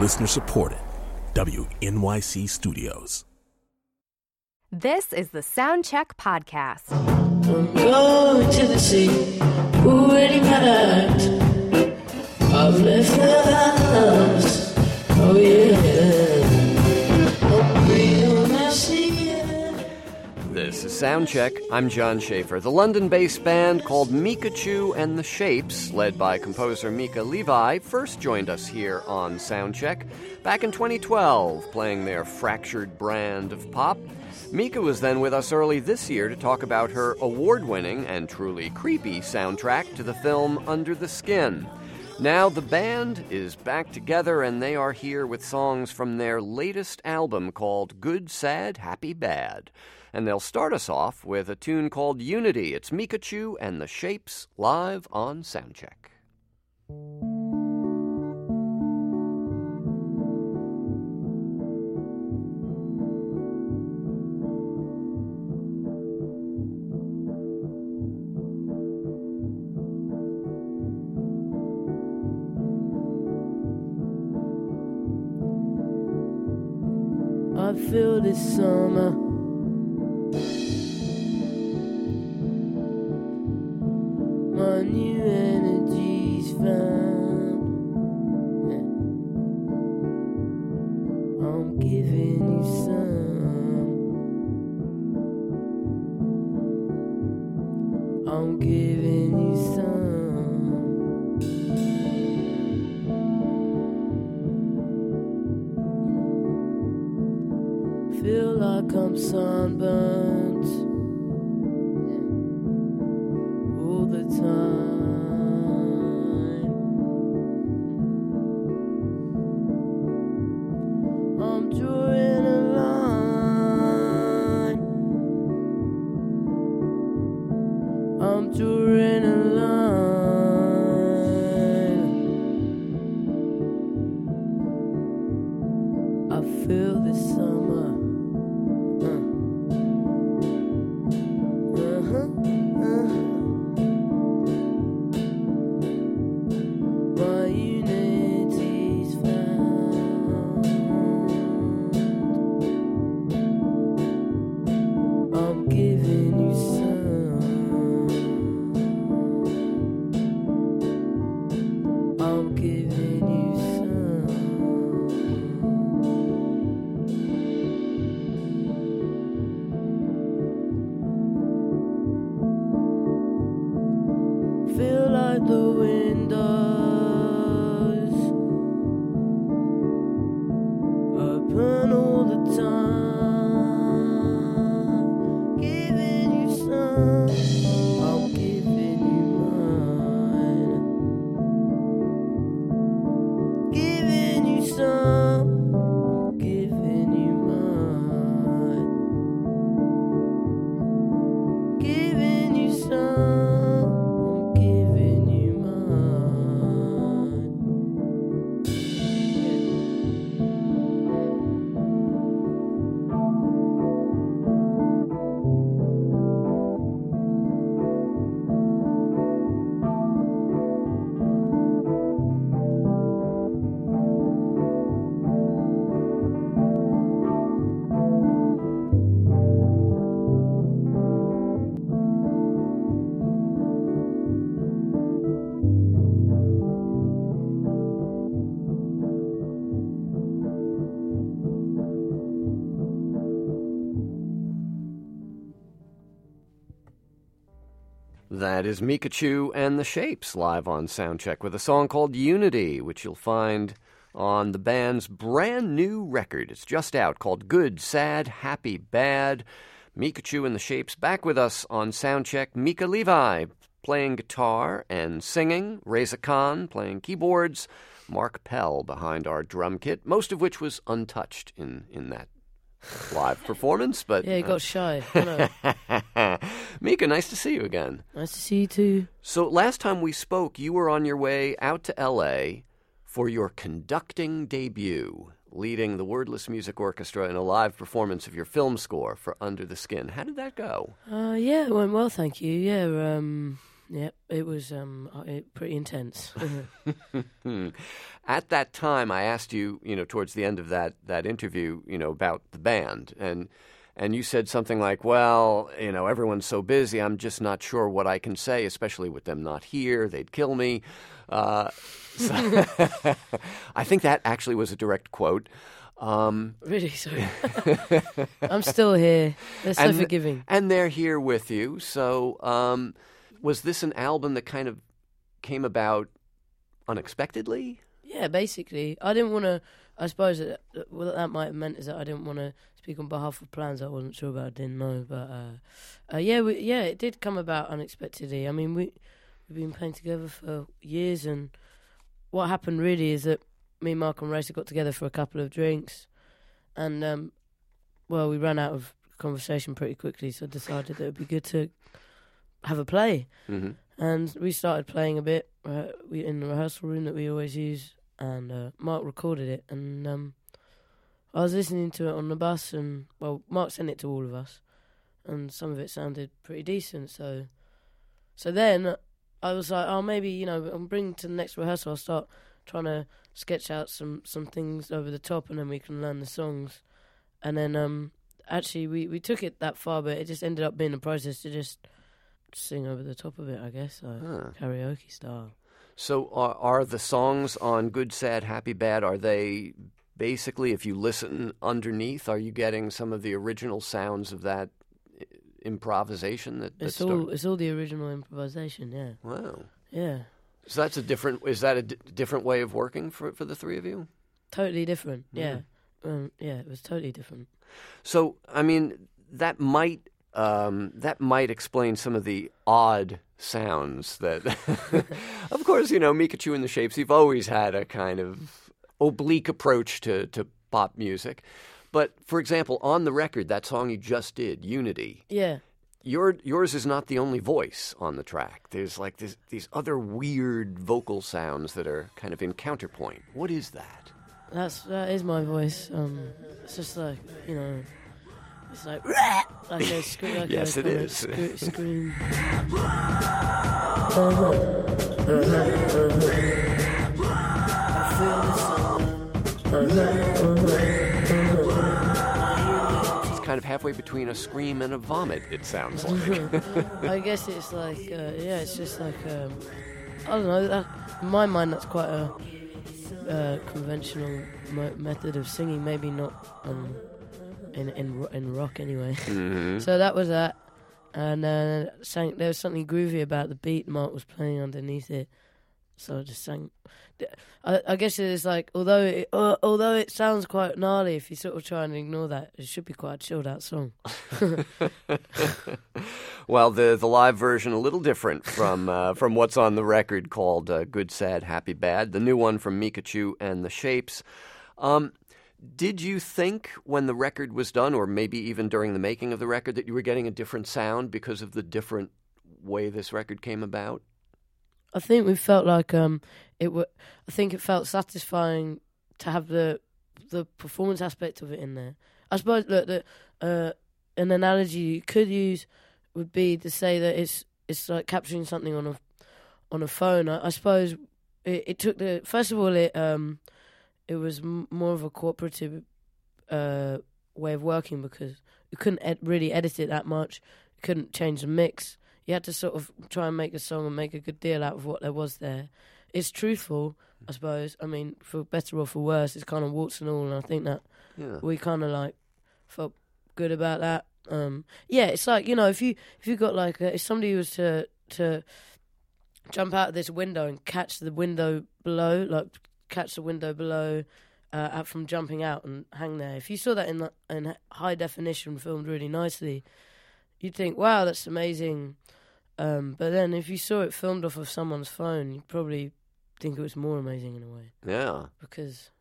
Listener supported. WNYC Studios. This is the Soundcheck Podcast. I'm going to the sea, already packed. I've left the house, oh yeah. I'll be on my sea, yeah. This is Soundcheck. I'm John Schaefer. The London-based band called Mikachu and the Shapes, led by composer Mika Levi, first joined us here on Soundcheck back in 2012, playing their fractured brand of pop. Mika was then with us early this year to talk about her award-winning and truly creepy soundtrack to the film Under the Skin. Now the band is back together and they are here with songs from their latest album called Good, Sad, Happy, Bad. And they'll start us off with a tune called Unity. It's Mikachu and the Shapes live on Soundcheck. I feel this summer my new energy's found. I'm giving you some. I'm giving you some. Feel like I'm sunburnt all the time. I'm drawing a line. I'm drawing a line. I feel the summer. My unity's found. I'm giving you some. I'm giving you some. Feel like the windows open all the time. Giving you some, I'm giving you mine. Giving you some, I'm giving you mine. Giving you some. That is Mikachu and the Shapes live on Soundcheck with a song called Unity, which you'll find on the band's brand new record. It's just out, called Good, Sad, Happy, Bad. Mikachu and the Shapes back with us on Soundcheck. Mika Levi playing guitar and singing. Reza Khan playing keyboards. Mark Pell behind our drum kit, most of which was untouched in that live performance. But yeah, he got shy. I know. Mika, nice to see you again. Nice to see you too. So last time we spoke, you were on your way out to L.A. for your conducting debut, leading the Wordless Music Orchestra in a live performance of your film score for Under the Skin. How did that go? Yeah, it went well, thank you. Yeah, Yep, it was pretty intense. At that time, I asked you, towards the end of that interview, about the band, and you said something like, well, everyone's so busy, I'm just not sure what I can say, especially with them not here, they'd kill me. So I think that actually was a direct quote. Really, sorry. I'm still here. They're so forgiving. And they're here with you. So was this an album that kind of came about unexpectedly? Yeah, basically. I didn't want to, I suppose what that might have meant is that I didn't want to speak on behalf of plans I wasn't sure about, I didn't know. But it did come about unexpectedly. I mean, we've been playing together for years, and what happened really is that me, Mark and Racer got together for a couple of drinks, and we ran out of conversation pretty quickly, so I decided that it would be good to have a play. Mm-hmm. And we started playing a bit in the rehearsal room that we always use, and Mark recorded it, and I was listening to it on the bus, and Mark sent it to all of us, and some of it sounded pretty decent, so then I was like, oh, maybe, I'm bringing to the next rehearsal, I'll start trying to sketch out some things over the top, and then we can learn the songs. And then actually we took it that far, but it just ended up being a process to just sing over the top of it, I guess, karaoke style. So are the songs on Good, Sad, Happy, Bad, are they basically, if you listen underneath, are you getting some of the original sounds of that improvisation? It's all the original improvisation, yeah. Wow. Yeah. So that's a different way of working for the three of you? Totally different, yeah. It was totally different. So, I mean, that might explain some of the odd sounds that, of course, Micachu and the Shapes, you've always had a kind of oblique approach to pop music. But, for example, on the record, that song you just did, Unity. Yeah. Yours is not the only voice on the track. There's like these other weird vocal sounds that are kind of in counterpoint. What is that? That is my voice. It's just like, it's like a scream. Like yes, it is. Scream. Kind of halfway between a scream and a vomit, it sounds like. I guess it's like, it's just like, I don't know, in my mind that's quite a conventional method of singing, maybe not in rock anyway. Mm-hmm. So that was that, and there was something groovy about the beat Mark was playing underneath it, so I just sang. I guess it is like, although it sounds quite gnarly, if you sort of try and ignore that, it should be quite a chilled out song. Well, the live version a little different from what's on the record called Good, Sad, Happy, Bad, the new one from Micachu and the Shapes. Did you think when the record was done, or maybe even during the making of the record, that you were getting a different sound because of the different way this record came about? I think we felt like I think it felt satisfying to have the performance aspect of it in there. I suppose that an analogy you could use would be to say that it's like capturing something on a phone. I suppose it took first of all it was more of a cooperative way of working, because you couldn't really edit it that much. You couldn't change the mix. You had to sort of try and make a song and make a good deal out of what there was there. It's truthful, I suppose. I mean, for better or for worse, it's kind of warts and all, and I think that we kind of like felt good about that. It's like, if you got like if somebody was to jump out of this window and catch the window below, from jumping out and hang there. If you saw that in high definition, filmed really nicely, you'd think, wow, that's amazing. But then if you saw it filmed off of someone's phone, you'd probably think it was more amazing in a way. Yeah. Because,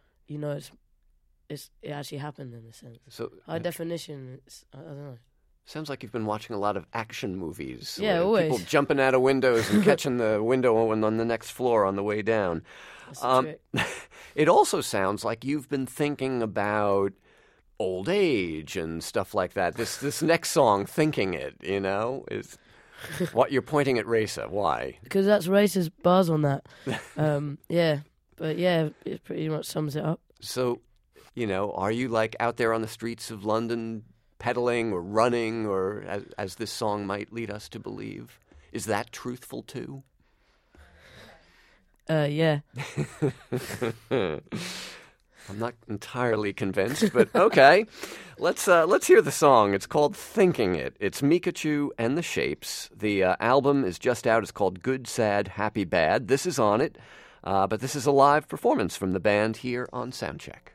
it actually happened in a sense. So high definition, I don't know. Sounds like you've been watching a lot of action movies. Yeah, always. People jumping out of windows and catching the window on the next floor on the way down. That's the trick. It also sounds like you've been thinking about old age and stuff like that. This next song, Thinking It, is... What, you're pointing at Racer? Why? Because that's Racer's bars on that. Yeah, but yeah, it pretty much sums it up. So, are you like out there on the streets of London pedaling or running, or as this song might lead us to believe? Is that truthful too? Yeah. I'm not entirely convinced, but okay. Let's hear the song. It's called Thinking It. It's Micachu and the Shapes. The album is just out. It's called Good, Sad, Happy, Bad. This is on it, but this is a live performance from the band here on Soundcheck.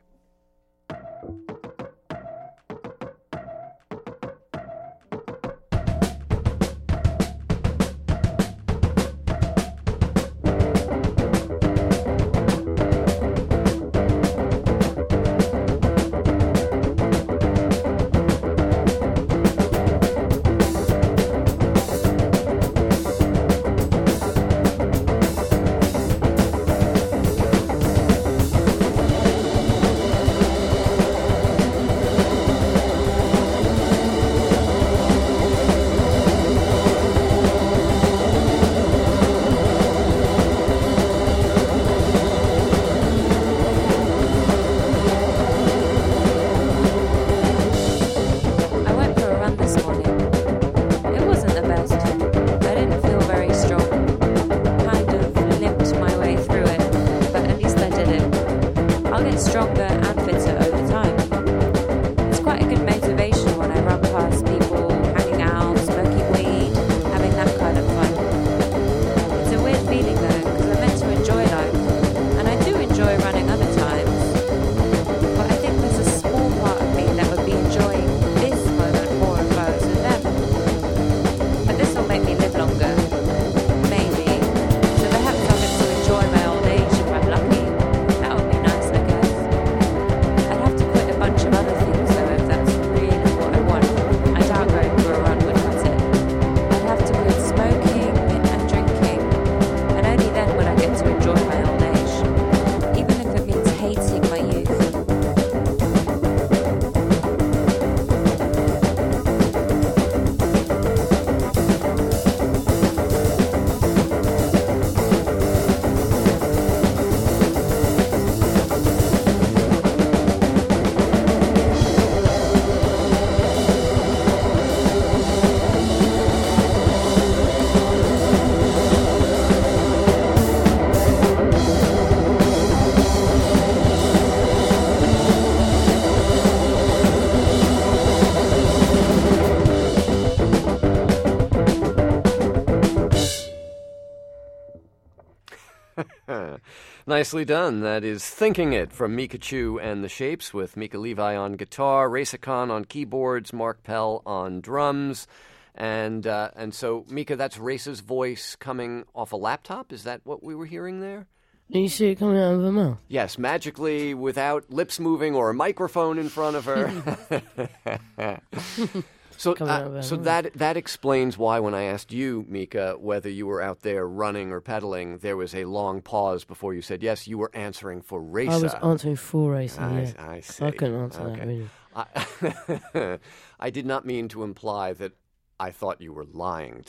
Nicely done. That is Thinking It from Micachu and the Shapes, with Mika Levi on guitar, Racer Khan on keyboards, Mark Pell on drums. And so, Mika, that's Racer's voice coming off a laptop? Is that what we were hearing there? Do you see it coming out of her mouth? Yes, magically, without lips moving or a microphone in front of her. So that explains why when I asked you, Mika, whether you were out there running or pedaling, there was a long pause before you said yes. You were answering for Racer. I was answering for Racer. I see. I couldn't answer that really. I did not mean to imply that I thought you were lying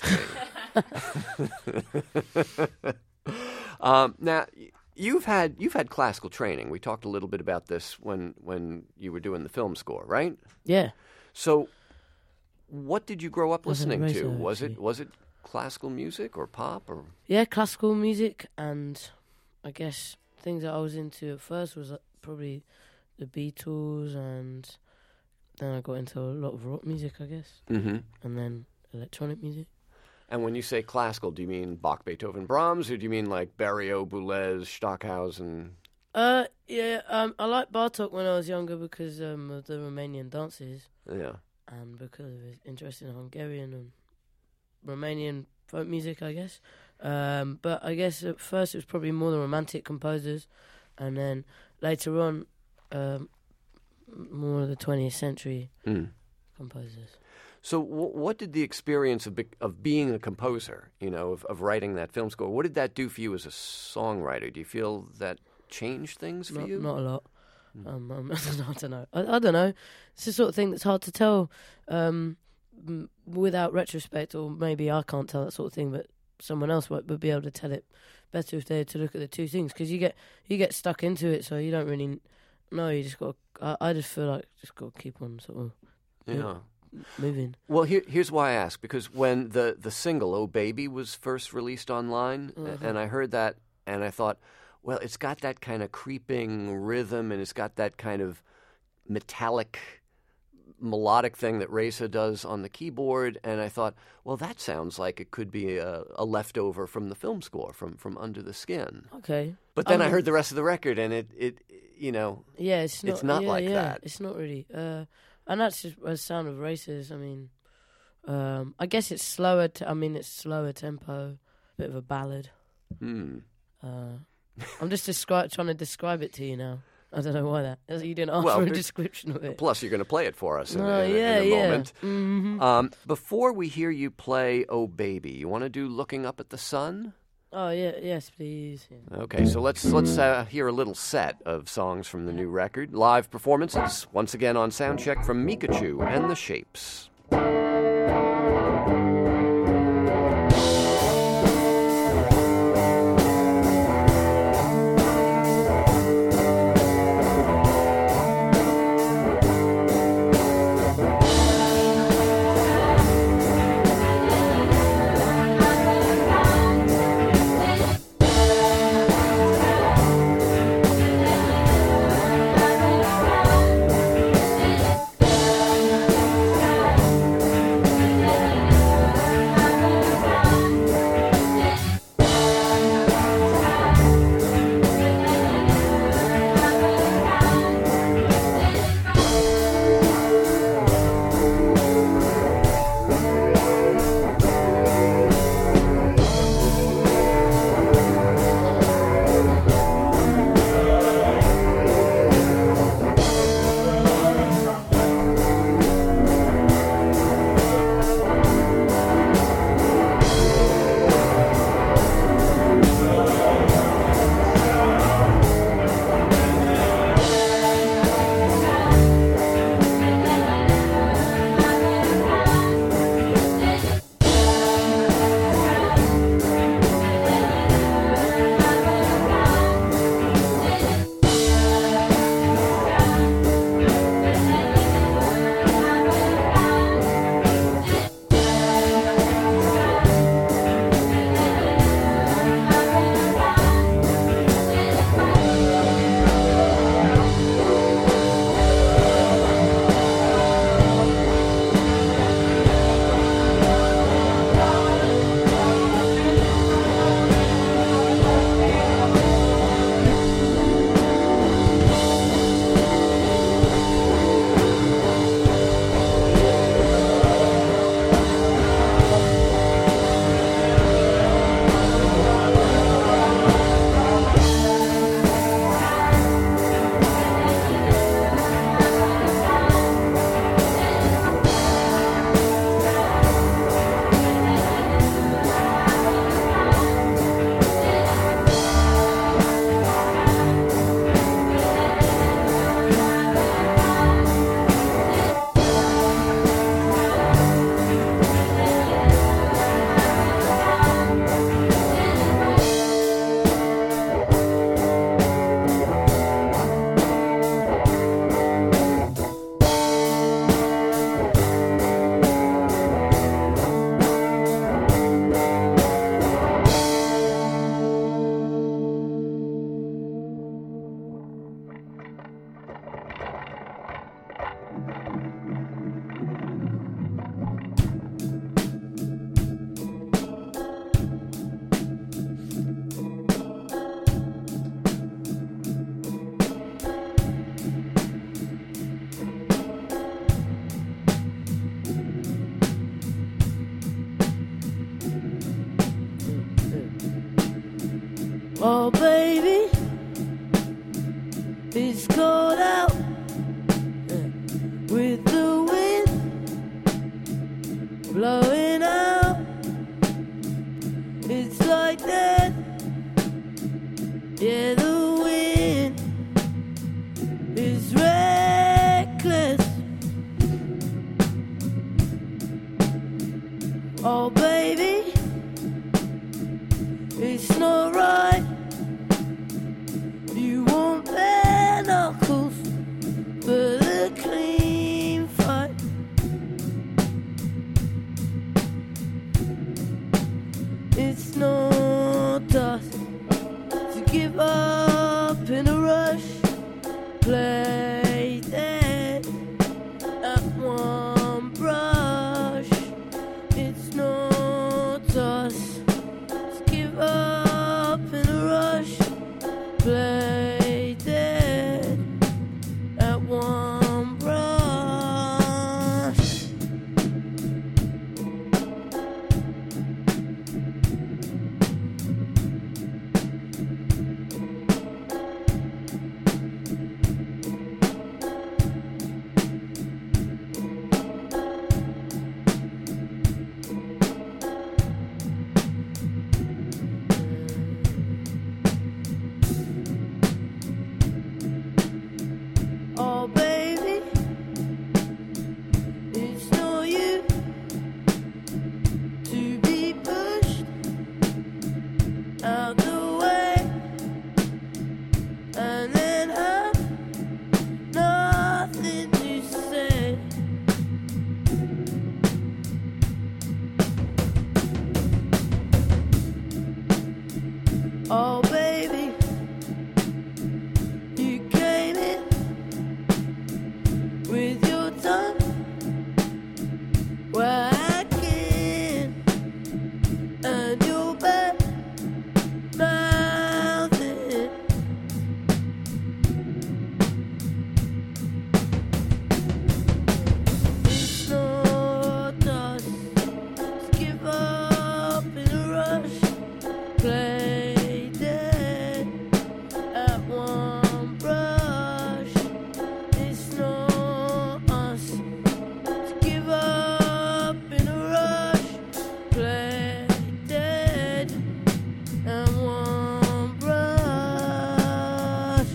to me. Now, you've had classical training. We talked a little bit about this when you were doing the film score, right? Yeah. So, what did you grow up listening Racer, to? Was it classical music or pop or? Yeah, classical music, and I guess things that I was into at first was probably the Beatles, and then I got into a lot of rock music, I guess, and then electronic music. And when you say classical, do you mean Bach, Beethoven, Brahms, or do you mean like Berio, Boulez, Stockhausen? Yeah, I liked Bartok when I was younger because of the Romanian dances. Yeah. And because of his interest in Hungarian and Romanian folk music, I guess. But I guess at first it was probably more the romantic composers, and then later on, more of the 20th century composers. So what did the experience of being a composer, of writing that film score, what did that do for you as a songwriter? Do you feel that changed things for you? Not a lot. I don't know. I don't know. It's the sort of thing that's hard to tell. without retrospect, or maybe I can't tell that sort of thing, but someone else would be able to tell it better if they had to look at the two things, because you get stuck into it, so you don't really know. You just got. I just feel like just got to keep on sort of moving. Well, here's why I ask, because when the single "Oh Baby" was first released online, and I heard that, and I thought, well, it's got that kind of creeping rhythm, and it's got that kind of metallic, melodic thing that Reza does on the keyboard, and I thought, well, that sounds like it could be a leftover from the film score, from Under the Skin. Okay. But then I heard the rest of the record, and it yeah, it's not like that. It's not really, and that's just a sound of Races. I mean, I guess it's slower. It's slower tempo, bit of a ballad. I'm just trying to describe it to you now. I don't know why that. You didn't ask for a description of it. Plus, you're going to play it for us in a moment. Mm-hmm. Before we hear you play "Oh Baby," you want to do "Looking Up at the Sun"? Oh yeah, yes, please. Yeah. Okay, so let's hear a little set of songs from the new record, live performances once again on Soundcheck from Mikachu and the Shapes. Oh baby, it's cold out with the wind blowing out. It's like that, yeah, the wind is reckless. give up in a rush, play dead at one brush. It's not us. Let's give up in a rush, play dead at one brush. Oh baby, it's no you to be pushed out the way and then have nothing to say. Oh baby, you came in with your tongue wagging and your bad mouthing. It's not us. Let's give up in a rush, play dead at one brush. It's not us. Let's give up in a rush, play dead at one brush.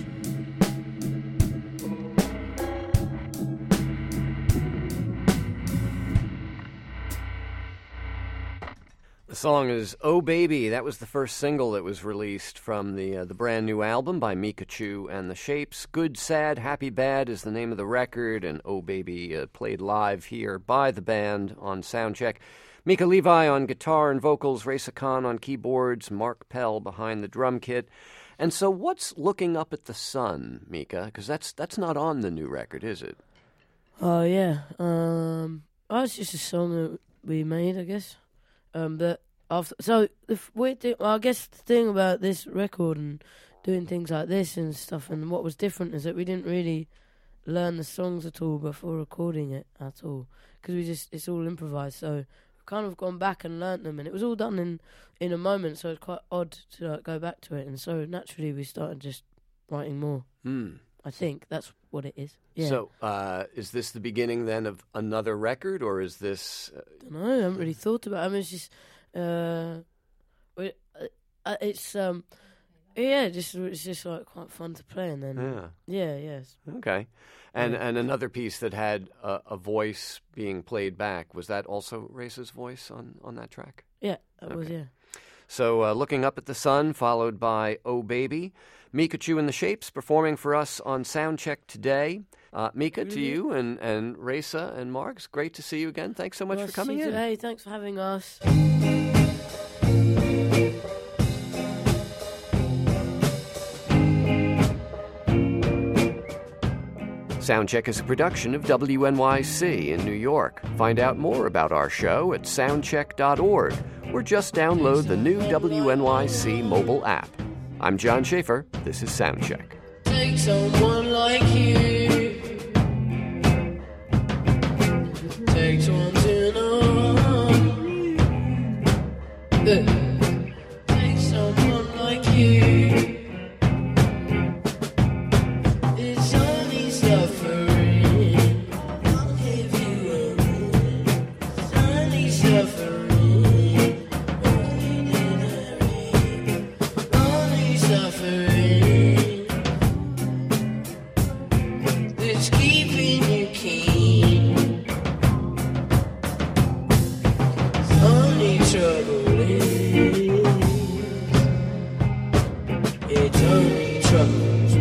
The song is "Oh Baby." That was the first single that was released from the brand new album by Mika Chu and the Shapes. "Good, Sad, Happy, Bad" is the name of the record, and "Oh Baby" played live here by the band on Soundcheck. Mika Levi on guitar and vocals, Raisa Khan on keyboards, Mark Pell behind the drum kit. And so, what's "Looking Up at the Sun," Mika? Because that's not on the new record, is it? Oh yeah. It's just a song that we made, I guess. But after, so the weird thing, well, I guess the thing about this record and doing things like this and stuff, and what was different is that we didn't really learn the songs at all before recording it at all, because it's all improvised. So we've kind of gone back and learnt them, and it was all done in a moment. So it's quite odd to go back to it, and so naturally we started just writing more. I think that's what it is. Yeah. So, is this the beginning then of another record, or is this? I don't know. I haven't really thought about it. I mean, it's just, it's just like quite fun to play, and then yes. Okay, and another piece that had a voice being played back, was that also Raisa's voice on that track? Yeah, that was, yeah. So, "Looking Up at the Sun," followed by "Oh Baby." Mika Chu and the Shapes performing for us on Soundcheck today. Mika, to you and Raisa and Mark, it's great to see you again. Thanks so much for coming in. Hey, thanks for having us. Soundcheck is a production of WNYC in New York. Find out more about our show at soundcheck.org or just download the new WNYC mobile app. I'm John Schaefer. This is Soundcheck. Take someone like you. Take someone to know. Take someone like you. It's only suffering. I'll give you a ring. It's only suffering. It's keeping you keen. Only trouble is, it's only trouble.